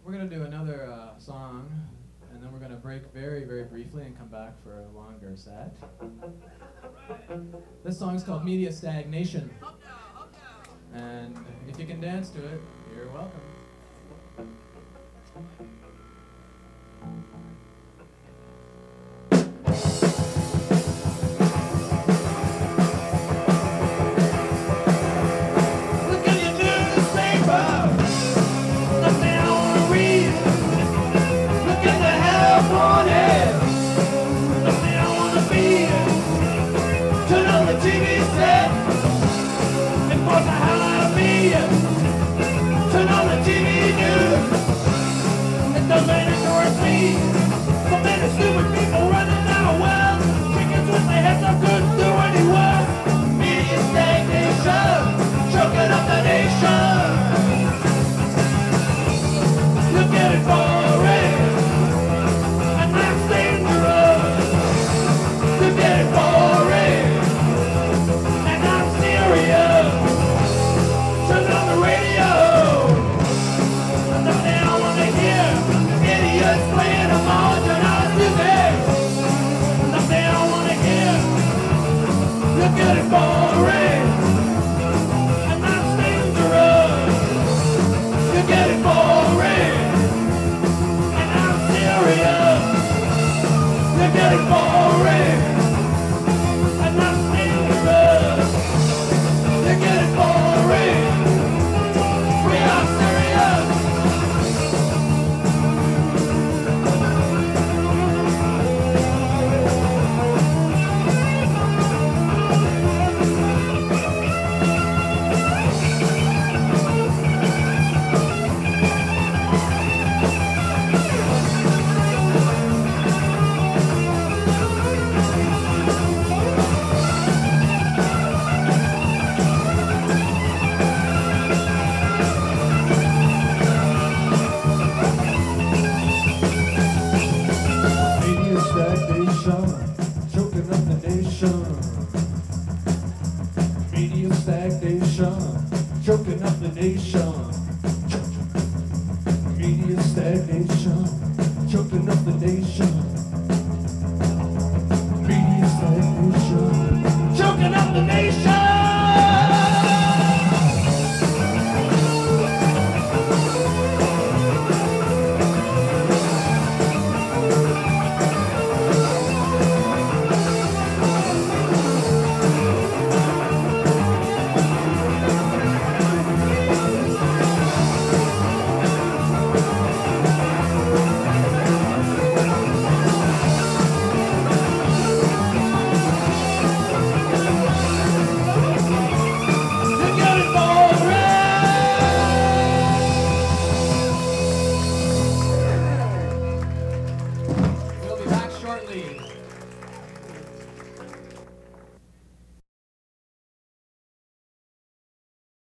We're going to do another song, and then we're going to break very, very briefly and come back for a longer set. This song is called Media Stagnation. And if you can dance to it, you're welcome. Choking up the nation. Media stagnation. Choking up the nation. Media stagnation. Choking up the nation. We'll be back shortly.